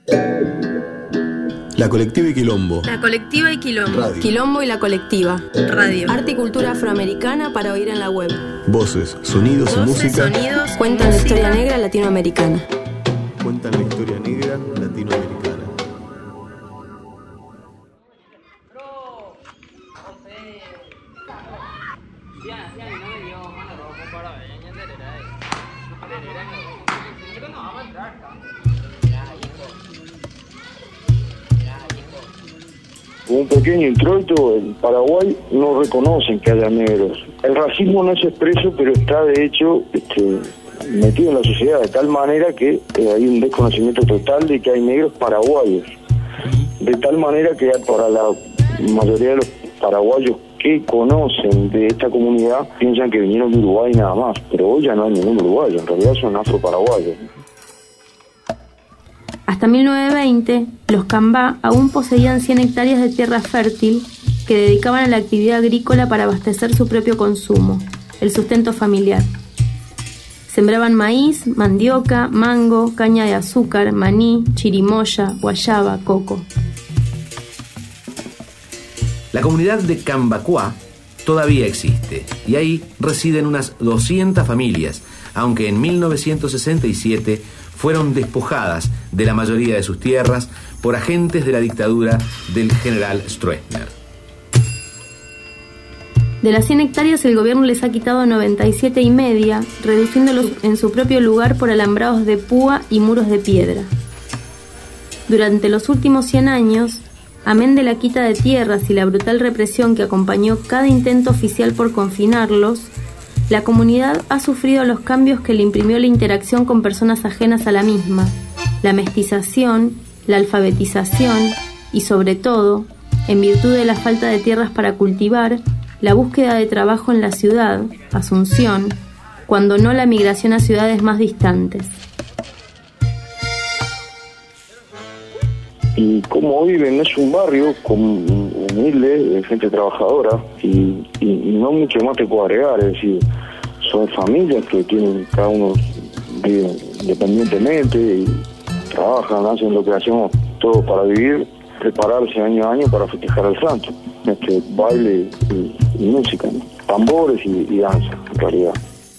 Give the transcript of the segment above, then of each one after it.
La colectiva y Quilombo. La colectiva y Quilombo. Radio. Quilombo y la colectiva. Radio. Arte y cultura afroamericana para oír en la web. Voces, sonidos y música. Sonidos, Cuentan la historia negra latinoamericana. Cuentan la historia negra latinoamericana. Un pequeño introito, en Paraguay no reconocen que haya negros. El racismo no es expreso, pero está de hecho metido en la sociedad de tal manera que hay un desconocimiento total de que hay negros paraguayos. De tal manera que para la mayoría de los paraguayos que conocen de esta comunidad piensan que vinieron de Uruguay nada más, pero hoy ya no hay ningún uruguayo, en realidad son afroparaguayos. Hasta 1920, los Cambá aún poseían 100 hectáreas de tierra fértil que dedicaban a la actividad agrícola para abastecer su propio consumo, el sustento familiar. Sembraban maíz, mandioca, mango, caña de azúcar, maní, chirimoya, guayaba, coco. La comunidad de Cambacuá todavía existe y ahí residen unas 200 familias, aunque en 1967 fueron despojadas de la mayoría de sus tierras por agentes de la dictadura del general Stroessner. De las 100 hectáreas el gobierno les ha quitado 97,5, reduciéndolos en su propio lugar por alambrados de púa y muros de piedra. Durante los últimos 100 años, amén de la quita de tierras y la brutal represión que acompañó cada intento oficial por confinarlos, la comunidad ha sufrido los cambios que le imprimió la interacción con personas ajenas a la misma, la mestización, la alfabetización y, sobre todo, en virtud de la falta de tierras para cultivar, la búsqueda de trabajo en la ciudad, Asunción, cuando no la migración a ciudades más distantes. Y cómo viven, es un barrio humilde, de gente trabajadora, y no mucho más te puedo agregar, es decir, son familias que tienen, cada uno vive independientemente y trabajan, hacen lo que hacemos todos para vivir, prepararse año a año para festejar al santo, baile y música, ¿no? Tambores y danza, en realidad.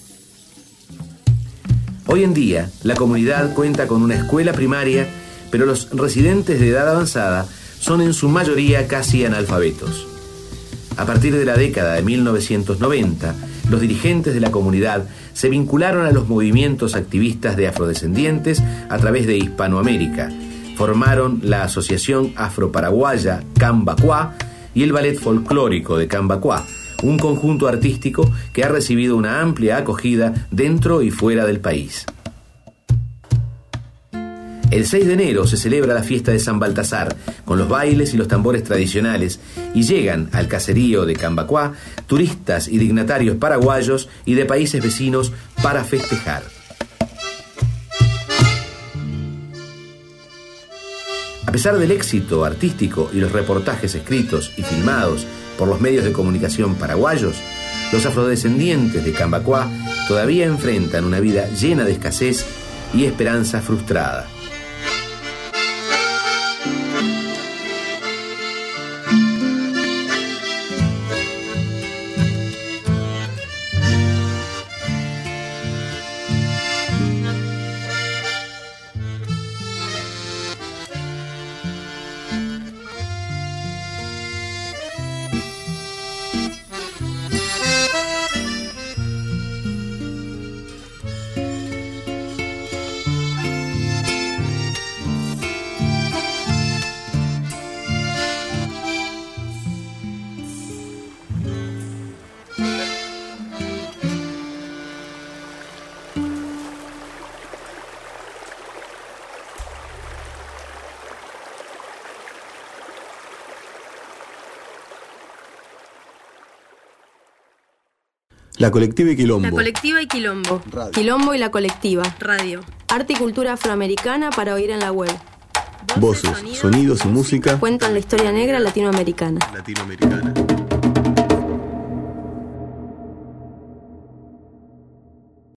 Hoy en día, la comunidad cuenta con una escuela primaria, pero los residentes de edad avanzada son en su mayoría casi analfabetos. A partir de la década de 1990, los dirigentes de la comunidad se vincularon a los movimientos activistas de afrodescendientes a través de Hispanoamérica. Formaron la Asociación Afroparaguaya Cambacuá y el Ballet Folclórico de Cambacuá, un conjunto artístico que ha recibido una amplia acogida dentro y fuera del país. El 6 de enero se celebra la fiesta de San Baltasar, con los bailes y los tambores tradicionales, y llegan al caserío de Cambacuá turistas y dignatarios paraguayos y de países vecinos para festejar. A pesar del éxito artístico y los reportajes escritos y filmados por los medios de comunicación paraguayos, los afrodescendientes de Cambacuá todavía enfrentan una vida llena de escasez y esperanza frustrada. La colectiva y Quilombo. La colectiva y Quilombo. Radio. Quilombo y la colectiva. Radio. Arte y cultura afroamericana para oír en la web. Voces, sonidos y música Cuentan la historia negra latinoamericana. latinoamericana.